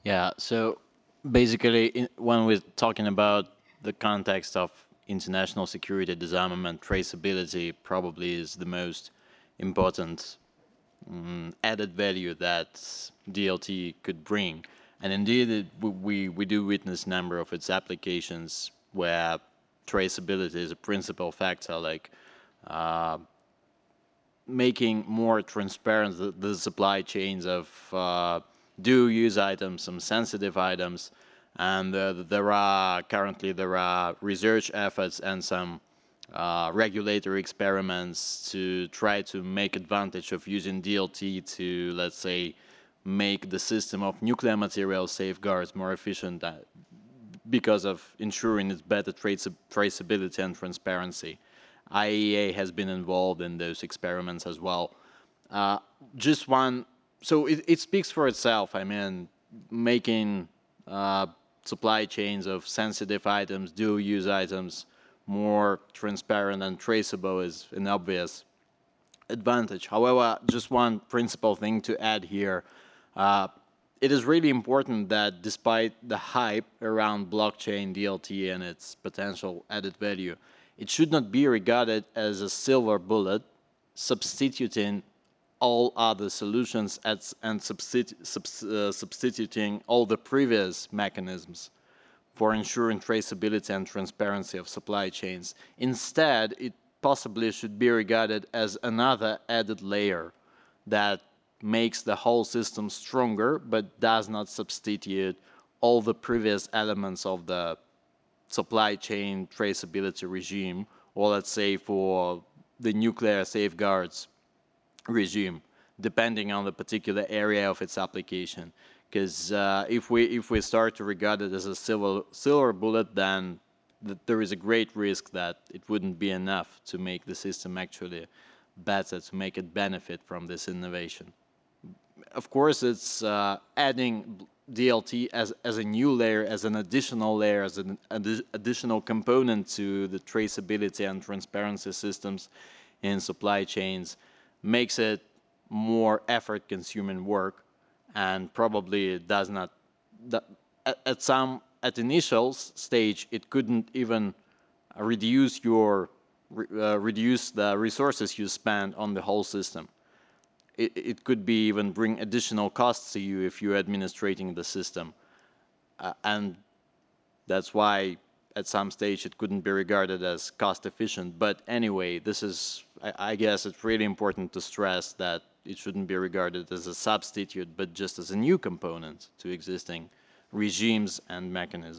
Yeah, so basically, when we're talking about the context of international security, disarmament, traceability probably is the most important added value that DLT could bring. And indeed, we do witness a number of its applications where traceability is a principal factor, like uh, making more transparent the supply chains of dual use items, some sensitive items, and there are research efforts and some regulatory experiments to try to make advantage of using DLT to, let's say, make the system of nuclear material safeguards more efficient because of ensuring its better traceability and transparency. IAEA has been involved in those experiments as well. Uh, just one, so it speaks for itself. I mean, making uh, supply chains of sensitive items, dual use items, more transparent and traceable is an obvious advantage. However, just one principal thing to add here. Uh, it is really important that despite the hype around blockchain DLT and its potential added value, it should not be regarded as a silver bullet substituting all other solutions and substituting all the previous mechanisms for ensuring traceability and transparency of supply chains. Instead, it possibly should be regarded as another added layer that makes the whole system stronger but does not substitute all the previous elements of the supply chain traceability regime, or let's say for the nuclear safeguards regime, depending on the particular area of its application. Because if we start to regard it as a silver bullet, then there is a great risk that it wouldn't be enough to make the system actually better, to make it benefit from this innovation. Of course, it's adding DLT as a new layer, as an additional layer, as an additional component to the traceability and transparency systems in supply chains makes it more effort consuming work, and probably it does not at initial stage it couldn't even reduce the resources you spend on the whole system. It could be even bring additional costs to you if you're administrating the system, and that's why at some stage it couldn't be regarded as cost efficient. But anyway, I guess it's really important to stress that it shouldn't be regarded as a substitute, but just as a new component to existing regimes and mechanisms.